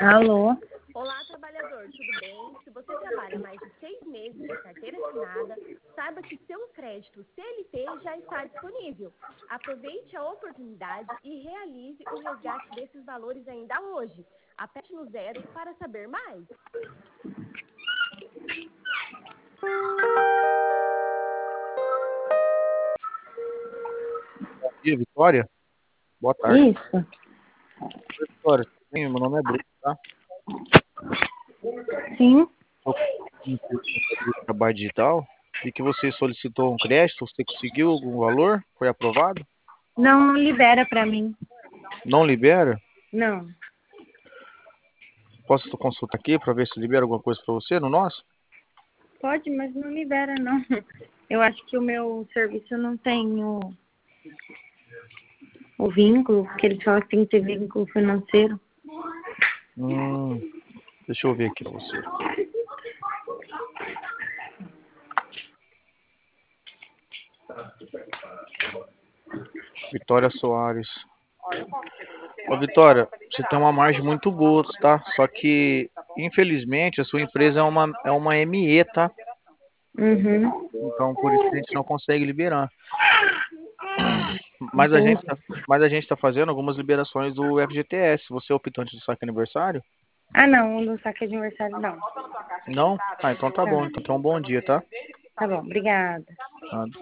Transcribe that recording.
Alô? Olá, trabalhador, tudo bem? Se você trabalha mais de 6 meses de carteira assinada, saiba que seu crédito CLT já está disponível. Aproveite a oportunidade e realize o resgate desses valores ainda hoje. Aperte no 0 para saber mais. Bom dia, Vitória. Boa tarde. Isso. Oi, Vitória, tudo bem? Meu nome é Bruno, tá? Sim. Sou do trabalho digital e que você solicitou um crédito, você conseguiu algum valor? Foi aprovado? Não libera pra mim. Não libera? Não. Posso consultar aqui para ver se libera alguma coisa para você no nosso? Pode, mas não libera, não. Eu acho que o meu serviço não tem o vínculo, porque eles falam que tem que ter vínculo financeiro. Deixa eu ver aqui para você. Vitória Soares. Ô, Vitória, você tem uma margem muito boa, tá? Só que, infelizmente, a sua empresa é uma ME, tá? Uhum. Então, por isso que a gente não consegue liberar. Mas a gente Entendi. tá, mas a gente tá fazendo algumas liberações do FGTS. Você é optante do saque aniversário? Ah, não, no saque de aniversário não. Não? Ah, então tá bom. Não. Então, um bom dia, tá? Tá bom, obrigada. Nada.